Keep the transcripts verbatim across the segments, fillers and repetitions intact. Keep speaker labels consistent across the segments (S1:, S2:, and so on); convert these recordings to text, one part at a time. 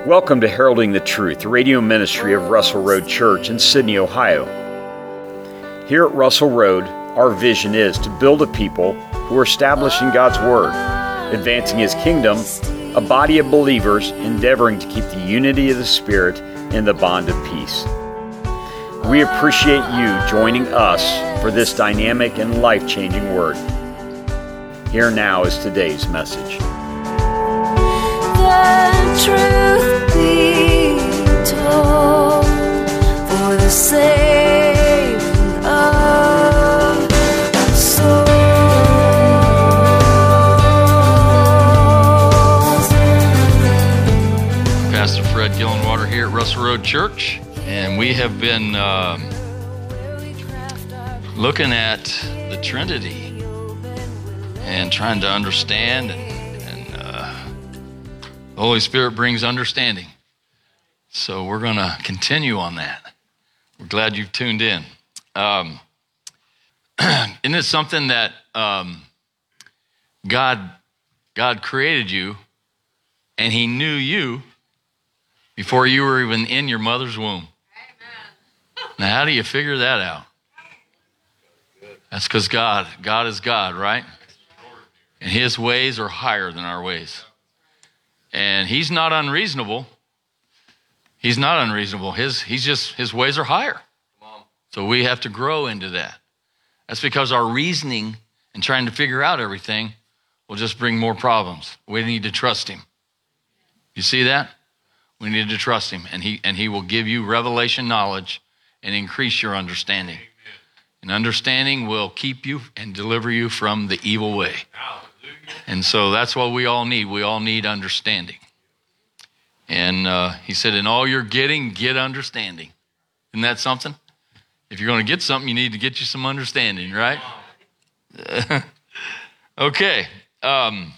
S1: Welcome to Heralding the Truth, the radio ministry of Russell Road Church in Sydney, Ohio. Here at Russell Road, our vision is to build a people who are establishing God's Word, advancing His kingdom, a body of believers endeavoring to keep the unity of the Spirit in the bond of peace. We appreciate you joining us for this dynamic and life-changing Word. Here now is today's message.
S2: The truth be told, for the saving of souls.
S3: Pastor Fred Gillenwater here at Russell Road Church, and we have been um, looking at the Trinity and trying to understand, and, and uh, the Holy Spirit brings understanding. So we're going to continue on that. We're glad you've tuned in. Um, isn't it something that um, God, God created you, and He knew you before you were even in your mother's womb? Amen. Now, how do you figure that out? That's because God, God is God, right? And His ways are higher than our ways. And He's not unreasonable. He's not unreasonable. His, he's just, His ways are higher. So we have to grow into that. That's because our reasoning and trying to figure out everything will just bring more problems. We need to trust Him. You see that? We need to trust Him, and He and He will give you revelation knowledge and increase your understanding. And understanding will keep you and deliver you from the evil way. And so that's what we all need. We all need understanding. And uh, He said, in all you're getting, get understanding. Isn't that something? If you're going to get something, you need to get you some understanding, right? Okay. Um,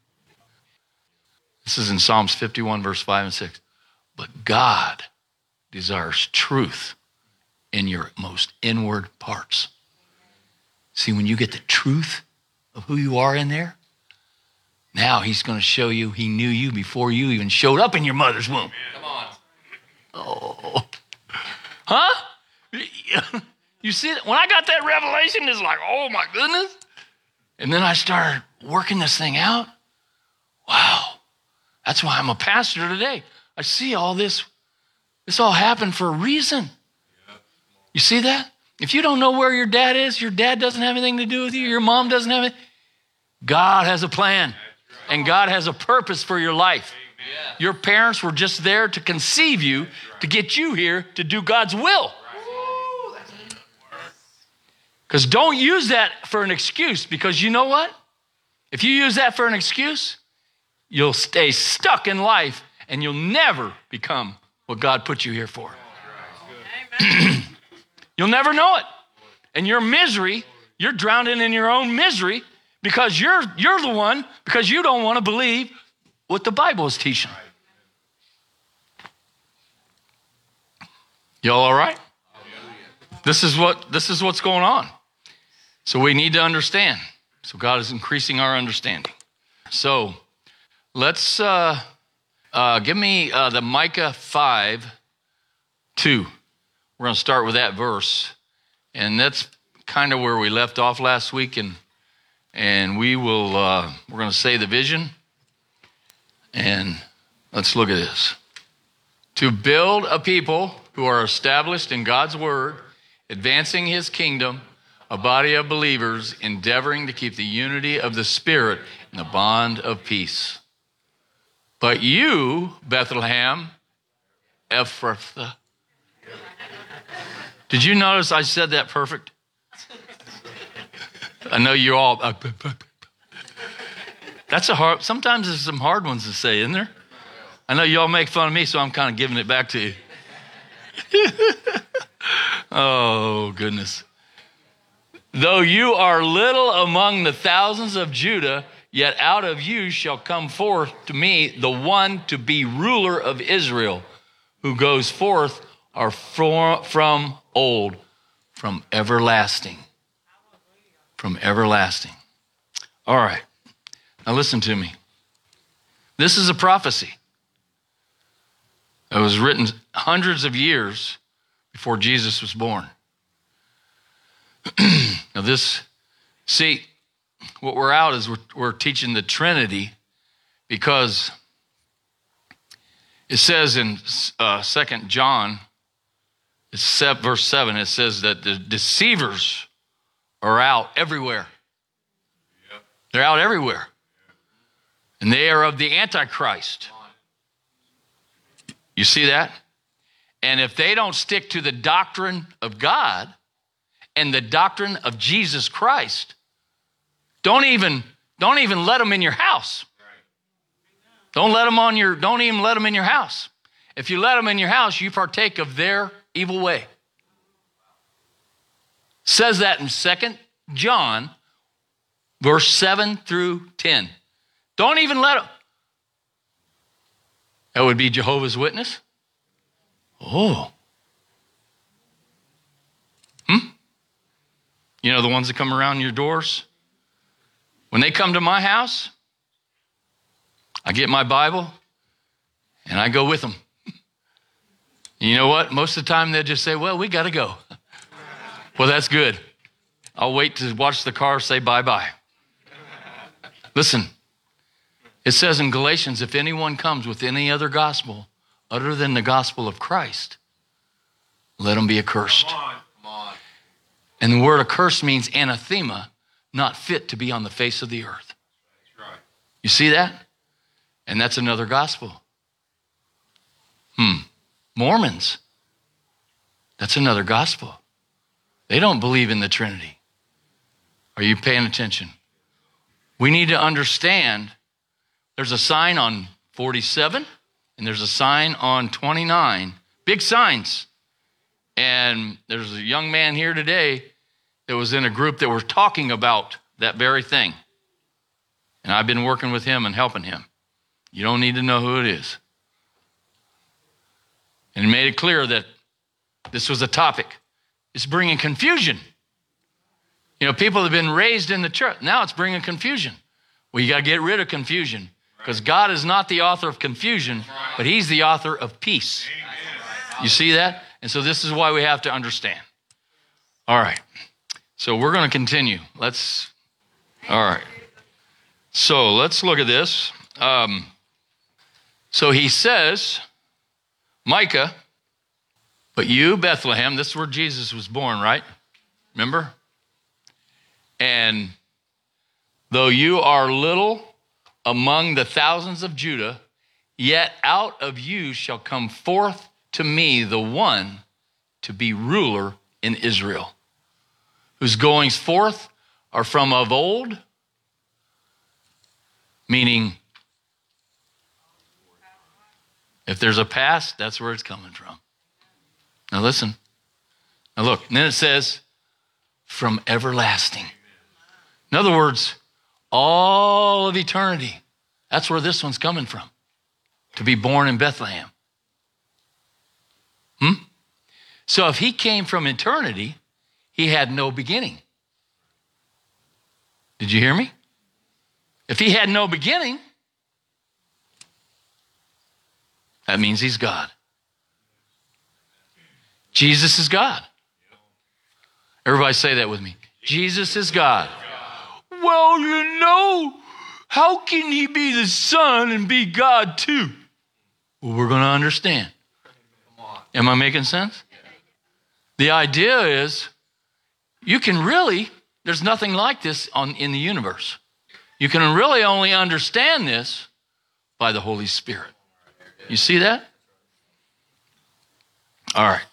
S3: this is in Psalms fifty-one, verse five and six. But God desires truth in your most inward parts. See, when you get the truth of who you are in there, now He's going to show you He knew you before you even showed up in your mother's womb. Come on. Oh. Huh? You see, when I got that revelation, it's like, oh my goodness. And then I started working this thing out. Wow. That's why I'm a pastor today. I see all this. This all happened for a reason. You see that? If you don't know where your dad is, your dad doesn't have anything to do with you, your mom doesn't have it. God has a plan, and God has a purpose for your life. Your parents were just there to conceive you, to get you here to do God's will. Because don't use that for an excuse, because you know what? If you use that for an excuse, you'll stay stuck in life and you'll never become what God put you here for. You'll never know it. And your misery, you're drowning in your own misery because you're you're the one, because you don't want to believe what the Bible is teaching. Y'all all right? This is what this is what's going on. So we need to understand. So God is increasing our understanding. So let's uh, uh, give me uh, the Micah five two. We're going to start with that verse, and that's kind of where we left off last week. And and we will uh, we're going to say the vision. And let's look at this: to build a people who are established in God's word, advancing His kingdom, a body of believers endeavoring to keep the unity of the Spirit in the bond of peace. But you, Bethlehem, Ephrathah. Did you notice I said that perfect? I know you're all. Uh, that's a hard. Sometimes there's some hard ones to say, isn't there? I know y'all make fun of me, so I'm kind of giving it back to you. Oh goodness. Though you are little among the thousands of Judah, yet out of you shall come forth to me the one to be ruler of Israel, who goes forth are from old, from everlasting. From everlasting. All right. Now listen to me. This is a prophecy. was written hundreds of years before Jesus was born. Now this, see, what we're out is we're, we're teaching the Trinity, because it says in uh, Second John, it's verse seven, it says that the deceivers are out everywhere. Yep. They're out everywhere. And they are of the Antichrist. You see that? And if they don't stick to the doctrine of God and the doctrine of Jesus Christ, don't even, don't even let them in your house. Don't let them on your, don't even let them in your house. If you let them in your house, you partake of their evil way. Says that in Second John, verse seven through ten. Don't even let them. That would be Jehovah's Witness. Oh. Hmm? You know, the ones that come around your doors? When they come to my house, I get my Bible and I go with them. You know what? Most of the time they'll just say, well, we got to go. Well, that's good. I'll wait to watch the car say bye-bye. Listen, it says in Galatians, if anyone comes with any other gospel other than the gospel of Christ, let him be accursed. Come on, come on. And the word accursed means anathema, not fit to be on the face of the earth. That's right. You see that? And that's another gospel. Hmm. Mormons. That's another gospel. They don't believe in the Trinity. Are you paying attention? We need to understand there's a sign on forty-seven and there's a sign on twenty-nine. Big signs. And there's a young man here today that was in a group that were talking about that very thing. And I've been working with him and helping him. You don't need to know who it is. And he made it clear that this was a topic. It's bringing confusion. You know, people have been raised in the church. Now it's bringing confusion. Well, you got to get rid of confusion, because God is not the author of confusion, but he's the author of peace. You see that? And so this is why we have to understand. All right. So we're going to continue. Let's, all right. So let's look at this. Um, so he says, Micah, but you, Bethlehem, this is where Jesus was born, right? Remember? And though you are little among the thousands of Judah, yet out of you shall come forth to me the one to be ruler in Israel, whose goings forth are from of old, meaning if there's a past, that's where it's coming from. Now listen. Now look, and then it says, from everlasting. In other words, all of eternity. That's where this one's coming from. To be born in Bethlehem. Hmm? So if he came from eternity, he had no beginning. Did you hear me? If he had no beginning, that means he's God. Jesus is God. Everybody say that with me. Jesus is God. Well, you know, how can he be the Son and be God too? Well, we're going to understand. Am I making sense? The idea is you can really, there's nothing like this on, in the universe. You can really only understand this by the Holy Spirit. You see that? All right.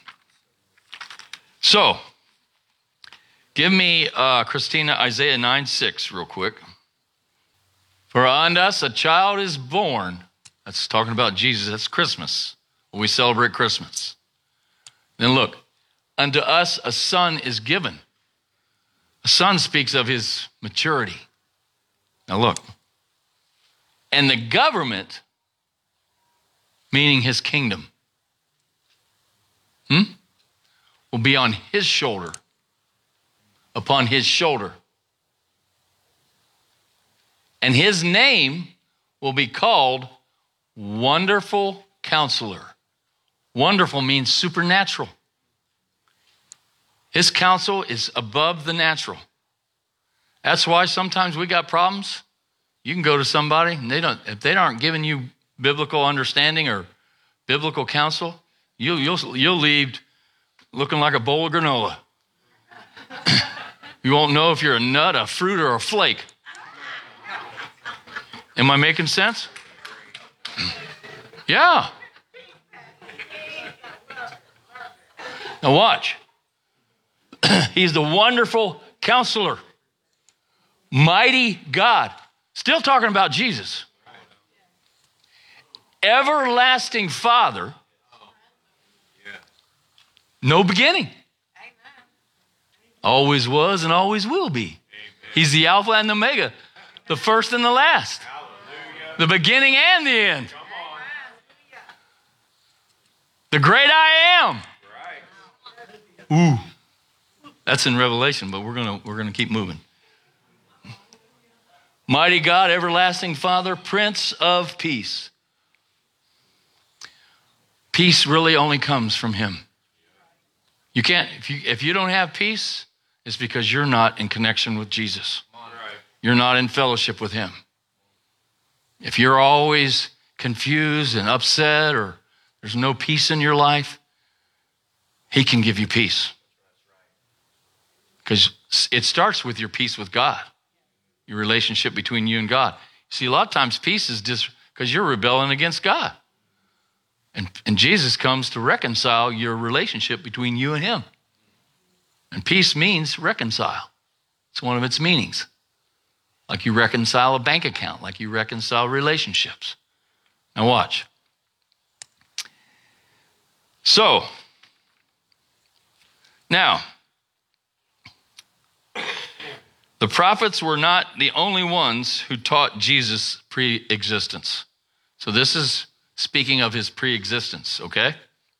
S3: So, give me, uh, Christina, Isaiah nine six real quick. For unto us a child is born. That's talking about Jesus. That's Christmas. We celebrate Christmas. Then look, unto us a son is given. A son speaks of his maturity. Now look. And the government, meaning his kingdom, hmm, will be on his shoulder, upon his shoulder. And his name will be called Wonderful Counselor. Wonderful means supernatural. His counsel is above the natural. That's why sometimes we got problems. You can go to somebody and they don't, if they aren't giving you biblical understanding or biblical counsel, you'll, you'll, you'll leave looking like a bowl of granola. You won't know if you're a nut, a fruit, or a flake. Am I making sense? Yeah. Now watch. He's the wonderful counselor, mighty God. Still talking about Jesus. Everlasting Father. No beginning. Always was and always will be. He's the Alpha and the Omega, the first and the last, the beginning and the end. The great I am. Ooh. That's in Revelation, but we're gonna we're gonna keep moving. Mighty God, everlasting Father, Prince of Peace. Peace really only comes from him. You can't, if you if you don't have peace, it's because you're not in connection with Jesus. You're not in fellowship with him. If you're always confused and upset or there's no peace in your life, he can give you peace. Because it starts with your peace with God, your relationship between you and God. See, a lot of times peace is just because you're rebelling against God. And, and Jesus comes to reconcile your relationship between you and him. And peace means reconcile. It's one of its meanings. Like you reconcile a bank account, like you reconcile relationships. Now watch. So, now, the prophets were not the only ones who taught Jesus pre-existence. So this is speaking of his pre-existence, okay?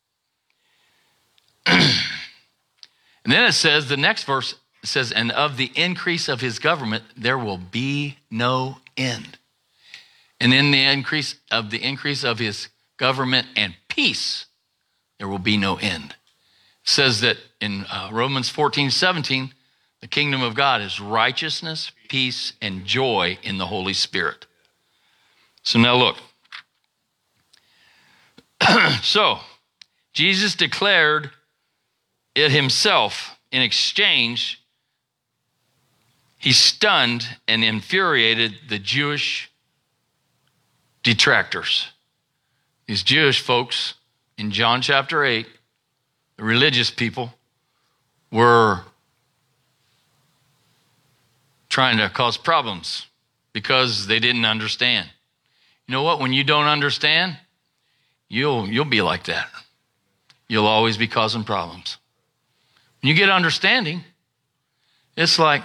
S3: And then it says, the next verse says, and of the increase of his government, there will be no end. And in the increase of the increase of his government and peace, there will be no end. It says that in uh, Romans fourteen seventeen, the kingdom of God is righteousness, peace, and joy in the Holy Spirit. So now look. So, Jesus declared it himself. In exchange, he stunned and infuriated the Jewish detractors. These Jewish folks in John chapter eight, the religious people, were trying to cause problems because they didn't understand. You know what? When you don't understand, you'll you'll be like that. You'll always be causing problems. When you get understanding, it's like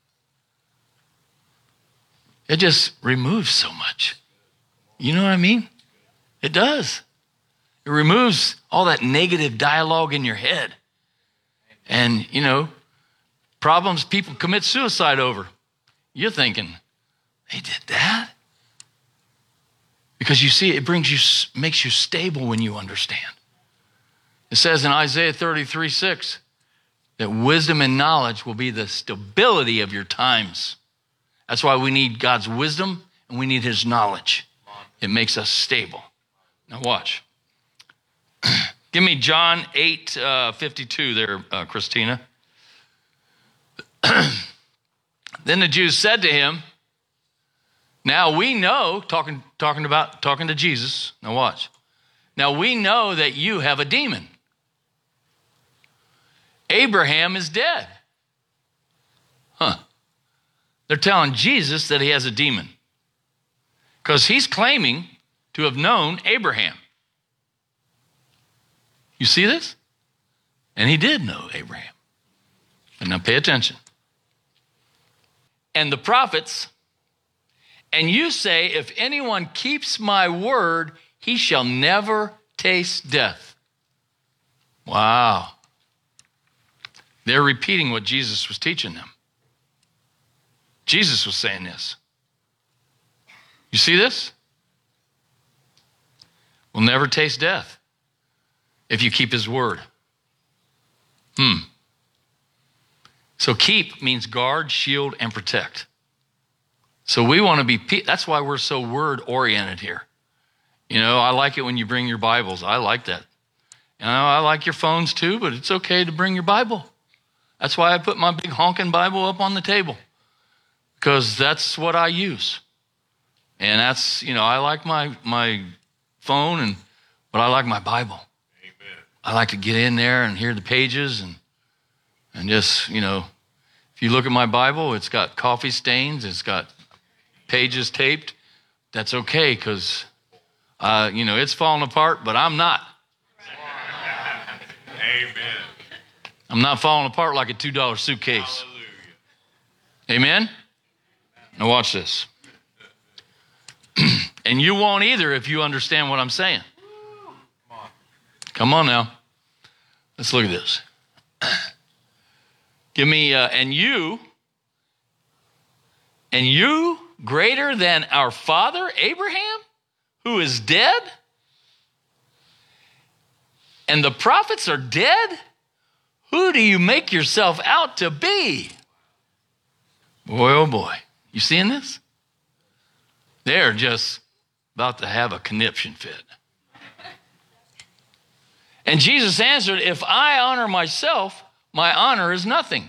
S3: it just removes so much. You know what I mean? It does. It removes all that negative dialogue in your head. And, you know, problems people commit suicide over. You're thinking, they did that? Because you see, it brings you, makes you stable when you understand. It says in Isaiah thirty-three six that wisdom and knowledge will be the stability of your times. That's why we need God's wisdom and we need his knowledge. It makes us stable. Now watch. Give me John eight fifty-two there, uh, Christina. Then the Jews said to him, now we know, talking, talking about, talking to Jesus. Now watch. Now we know that you have a demon. Abraham is dead. Huh. They're telling Jesus that he has a demon because he's claiming to have known Abraham. You see this? And he did know Abraham. And now pay attention. And the prophets, and you say, if anyone keeps my word, he shall never taste death. Wow. They're repeating what Jesus was teaching them. Jesus was saying this. You see this? We'll never taste death. if you keep his word. Hmm. So keep means guard, shield, and protect. So we want to be, that's why we're so word-oriented here. You know, I like it when you bring your Bibles. I like that. You know, I like your phones too, but it's okay to bring your Bible. That's why I put my big honking Bible up on the table, because that's what I use. And that's, you know, I like my my phone, and but I like my Bible. Amen. I like to get in there and hear the pages, and and just, you know, if you look at my Bible, it's got coffee stains, it's got pages taped. That's okay, because, uh, you know, it's falling apart, but I'm not. Amen. I'm not falling apart like a two dollar suitcase. Hallelujah. Amen? Now watch this. And you won't either if you understand what I'm saying. Come on. Come on now. Let's look at this. Give me, uh, and you, and you greater than our father Abraham, who is dead? And the prophets are dead? Who do you make yourself out to be? Boy, oh boy. You seeing this? They're just about to have a conniption fit. And Jesus answered, if I honor myself, my honor is nothing.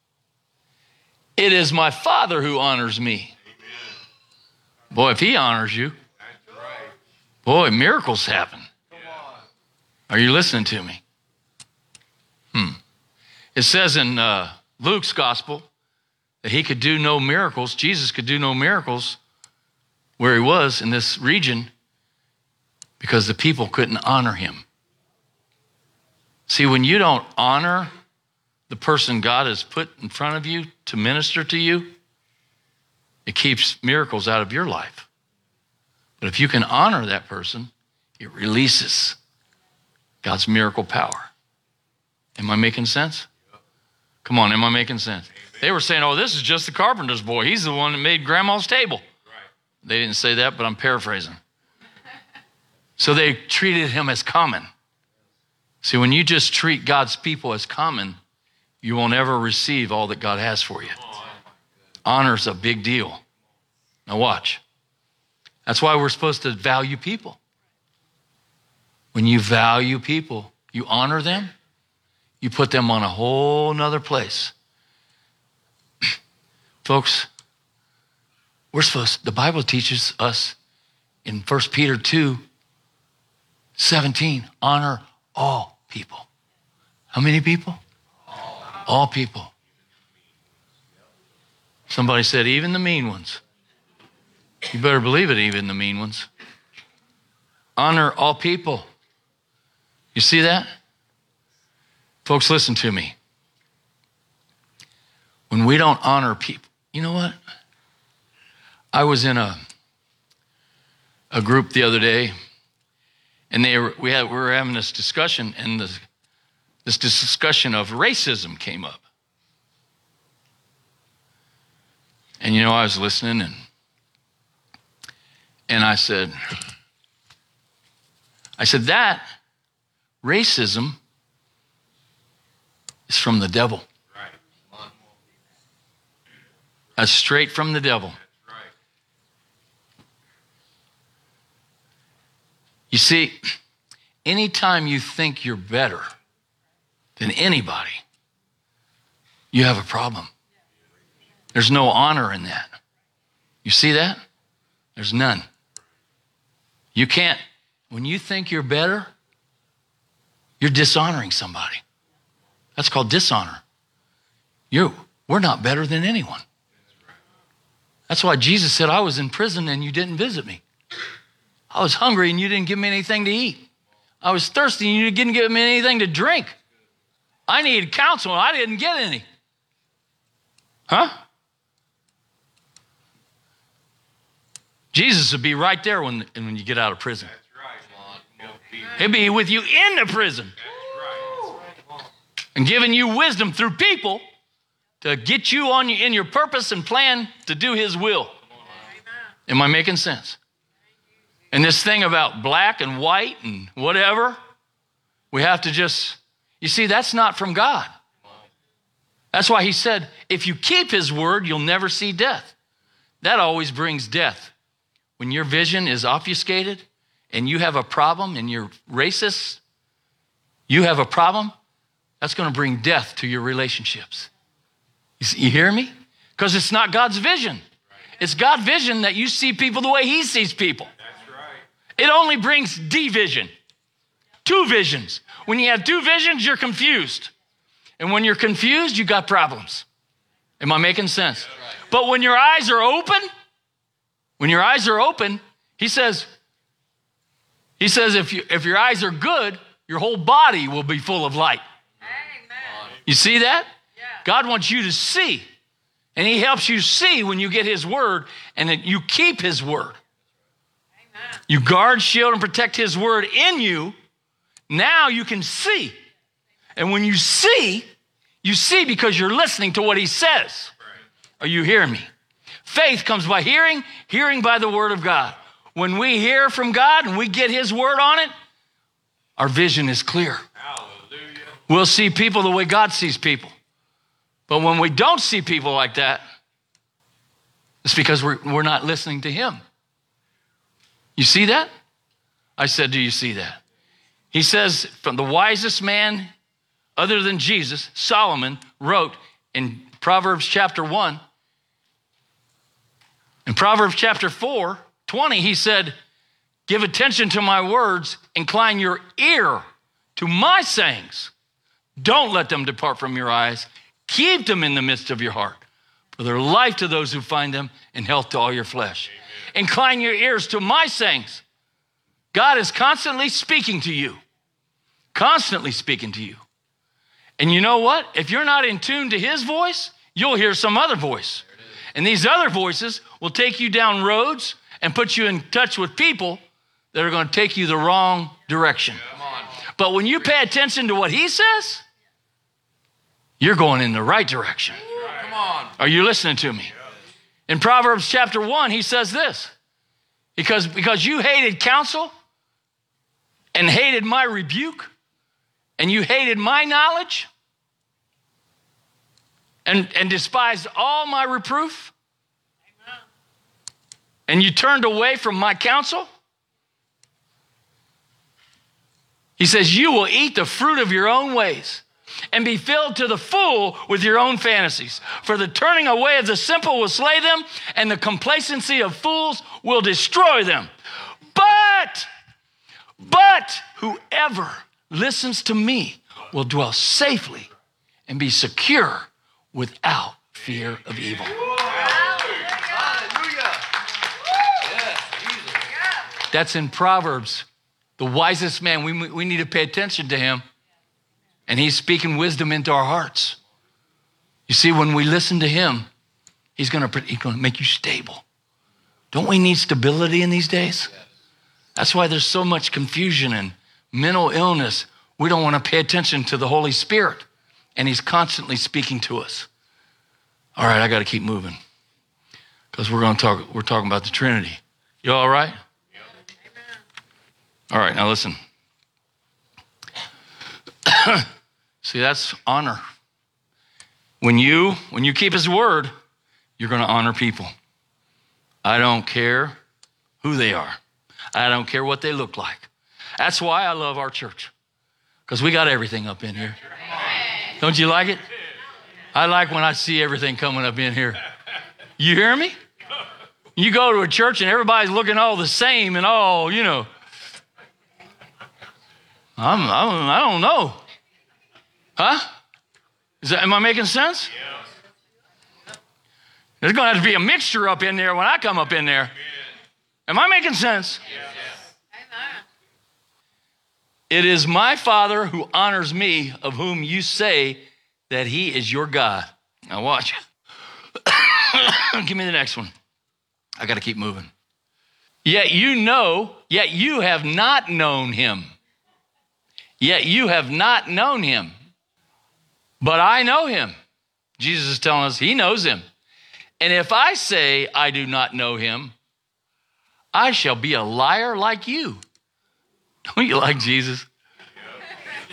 S3: It is my Father who honors me. Amen. Boy, if he honors you, that's right. Boy, miracles happen. Are you listening to me? Hmm. It says in uh, Luke's gospel that he could do no miracles. Jesus could do no miracles where he was in this region because the people couldn't honor him. See, when you don't honor the person God has put in front of you to minister to you, it keeps miracles out of your life. But if you can honor that person, it releases God's miracle power. Am I making sense? Come on, am I making sense? Amen. They were saying, oh, this is just the carpenter's boy. He's the one that made grandma's table. Right. They didn't say that, but I'm paraphrasing. So they treated him as common. See, when you just treat God's people as common, you won't ever receive all that God has for you. Honor's a big deal. Now watch. That's why we're supposed to value people. When you value people, you honor them, you put them on a whole nother place. Folks, we're supposed, the Bible teaches us in First Peter two seventeen, honor all people. How many people? All, all people. Somebody said, even the mean ones. You better believe it, even the mean ones. Honor all people. You see that? Folks, listen to me. When we don't honor people, you know what? I was in a a group the other day, and they were, we had we were having this discussion, and this this discussion of racism came up. And you know, I was listening, and and I said, I said that racism is from the devil. Right. That's straight from the devil. That's right. You see, anytime you think you're better than anybody, you have a problem. There's no honor in that. You see that? There's none. You can't, when you think you're better, you're dishonoring somebody. That's called dishonor. You, we're not better than anyone. That's why Jesus said, I was in prison and you didn't visit me. I was hungry and you didn't give me anything to eat. I was thirsty and you didn't give me anything to drink. I needed counsel and I didn't get any. Huh? Jesus would be right there when, when you get out of prison. He'll be with you in the prison. And giving you wisdom through people to get you on in your purpose and plan to do his will. Am I making sense? And this thing about black and white and whatever, We have to just, you see, that's not from God. That's why he said, if you keep his word, you'll never see death. That always brings death. When your vision is obfuscated and you have a problem and you're racist, you have a problem, that's going to bring death to your relationships. You, see, you hear me? Because it's not God's vision. It's God's vision that you see people the way he sees people.
S4: That's right.
S3: It only brings division. Two visions. When you have two visions, you're confused. And when you're confused, you got problems. Am I making sense? But when your eyes are open, when your eyes are open, he says, he says if you, if your eyes are good, your whole body will be full of light.
S4: Amen.
S3: You see that?
S4: Yeah.
S3: God wants you to see. And he helps you see when you get his word and that you keep his word.
S4: Amen.
S3: You guard, shield, and protect his word in you. Now you can see. And when you see, you see because you're listening to what he says. Are you hearing me? Faith comes by hearing, hearing by the word of God. When we hear from God and we get his word on it, our vision is clear.
S4: Hallelujah.
S3: We'll see people the way God sees people. But when we don't see people like that, it's because we're, we're not listening to him. You see that? I said, do you see that? He says, from the wisest man other than Jesus, Solomon wrote in Proverbs chapter one. In Proverbs chapter four, twenty, he said, give attention to my words, incline your ear to my sayings. Don't let them depart from your eyes. Keep them in the midst of your heart, for their life to those who find them and health to all your flesh. Amen. Incline your ears to my sayings. God is constantly speaking to you, constantly speaking to you. And you know what? If you're not in tune to his voice, you'll hear some other voice. And these other voices will take you down roads and put you in touch with people that are going to take you the wrong direction. But when you pay attention to what he says, you're going in the right direction.
S4: Come on.
S3: Are you listening to me? In Proverbs chapter one, he says this, because, because you hated counsel and hated my rebuke and you hated my knowledge and, and despised all my reproof, and you turned away from my counsel, he says, you will eat the fruit of your own ways and be filled to the full with your own fantasies. For the turning away of the simple will slay them, and the complacency of fools will destroy them. But, but whoever listens to me will dwell safely and be secure without fear of evil. That's in Proverbs. The wisest man, we, we need to pay attention to him. And he's speaking wisdom into our hearts. You see, when we listen to him, he's going to he's going to make you stable. Don't we need stability in these days? That's why there's so much confusion and mental illness. We don't want to pay attention to the Holy Spirit. And he's constantly speaking to us. All right, I got to keep moving. Because we're going to talk, we're talking about the Trinity. You all right? All right, now listen. See, that's honor. When you, when you keep his word, you're going to honor people. I don't care who they are. I don't care what they look like. That's why I love our church, because we got everything up in here. Don't you like it? I like when I see everything coming up in here. You hear me? You go to a church and everybody's looking all the same and all, you know. I'm, I'm, I don't know. Huh? Is that, am I making sense? Yeah. There's going to have to be a mixture up in there when I come up in there. Am I making sense?
S4: Yes.
S3: It is my Father who honors me, of whom you say that he is your God. Now watch. Give me the next one. I got to keep moving. Yet you know, yet you have not known him. Yet you have not known him. But I know him. Jesus is telling us he knows him. And if I say I do not know him, I shall be a liar like you. Don't you like Jesus?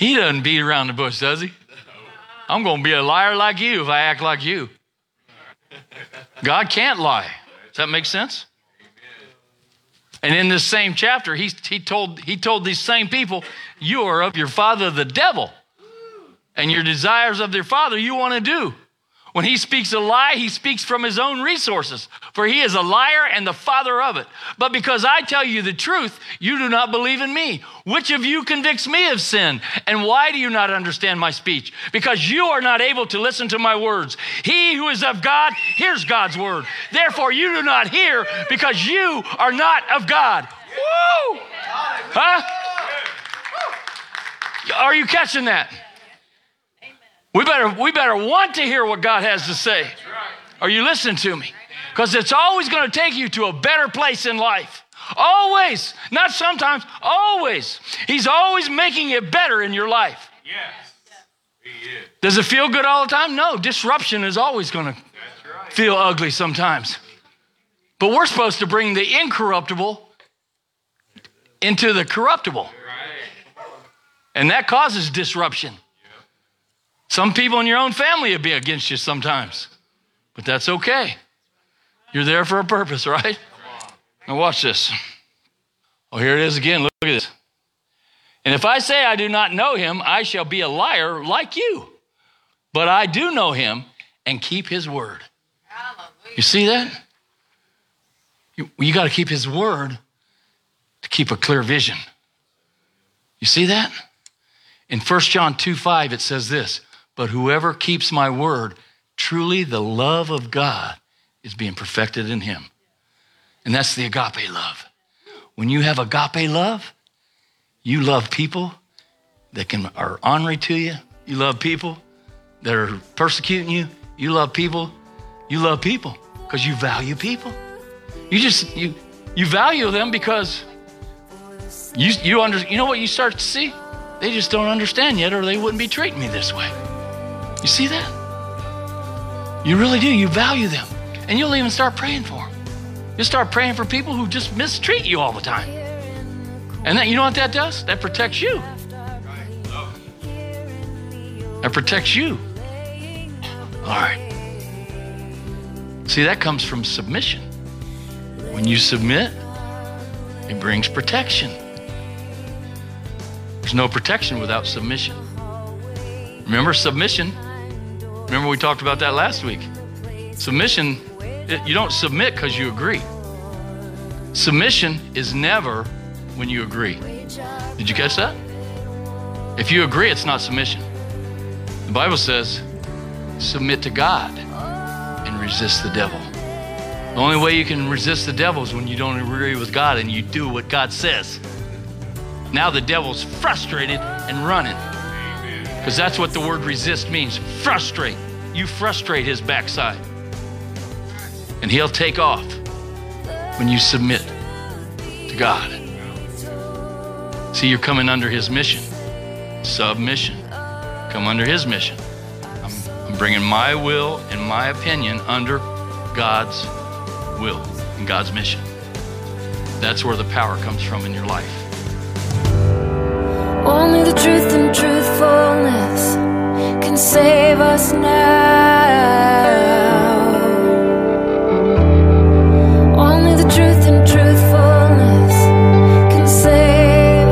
S3: He doesn't beat around the bush, does he? I'm going to be a liar like you if I act like you. God can't lie. Does that make sense? And in this same chapter, he, he, told, he told these same people, you are of your father the devil, and your desires of their father you want to do. When he speaks a lie, he speaks from his own resources, for he is a liar and the father of it. But because I tell you the truth, you do not believe in me. Which of you convicts me of sin? And why do you not understand my speech? Because you are not able to listen to my words. He who is of God hears God's word. Therefore, you do not hear because you are not of God. Woo! Huh? Are you catching that? We better, we better want to hear what God has to say. Are you listening to me? Because it's always going to take you to a better place in life. Always. Not sometimes. Always. He's always making it better in your life.
S4: Yes. He is.
S3: Does it feel good all the time? No. Disruption is always going to
S4: Right.
S3: feel ugly sometimes. But we're supposed to bring the incorruptible into the corruptible.
S4: Right.
S3: And that causes disruption. Some people in your own family will be against you sometimes, but that's okay. You're there for a purpose, right? Now watch this. Oh, here it is again. Look at this. And if I say I do not know him, I shall be a liar like you. But I do know him and keep his word. You see that? You, you got to keep his word to keep a clear vision. You see that? In First John two five, it says this, but whoever keeps my word, truly the love of God is being perfected in him. And that's the agape love. When you have agape love, you love people that can are honorary to you. You love people that are persecuting you. You love people. You love people because you value people. You just, you you value them because you, you, under, you know what you start to see? They just don't understand yet or they wouldn't be treating me this way. You see that? You really do. You value them. And you'll even start praying for them. You'll start praying for people who just mistreat you all the time. And that, you know what that does? That protects you. That protects you. All right. See, that comes from submission. When you submit, it brings protection. There's no protection without submission. Remember submission? Remember we talked about that last week. Submission, it, you don't submit because you agree. Submission is never when you agree. Did you catch that? If you agree, it's not submission. The Bible says, submit to God and resist the devil. The only way you can resist the devil is when you don't agree with God and you do what God says. Now the devil's frustrated and running. Because that's what the word resist means. Frustrate. You frustrate his backside. And he'll take off when you submit to God. See, you're coming under his mission. Submission. Come under his mission. I'm, I'm bringing my will and my opinion under God's will and God's mission. That's where the power comes from in your life.
S2: Only the truth and truthfulness can save us now. Only the truth and truthfulness can save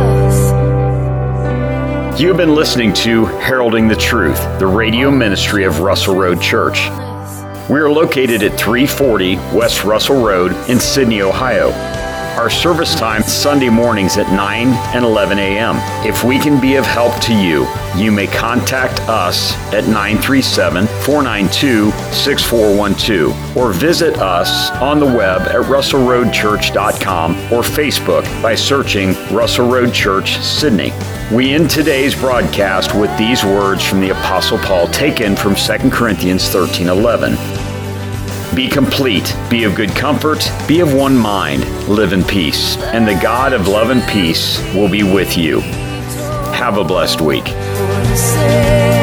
S2: us.
S1: You have been listening to Heralding the Truth, the radio ministry of Russell Road Church. We are located at three forty West Russell Road in Sydney, Ohio. Our service time is Sunday mornings at nine and eleven a.m. If we can be of help to you, you may contact us at nine three seven, four nine two, six four one two or visit us on the web at russell road church dot com or Facebook by searching Russell Road Church, Sydney. We end today's broadcast with these words from the Apostle Paul taken from Second Corinthians thirteen eleven. Be complete, be of good comfort, be of one mind, live in peace, and the God of love and peace will be with you. Have a blessed week.
S2: For the sake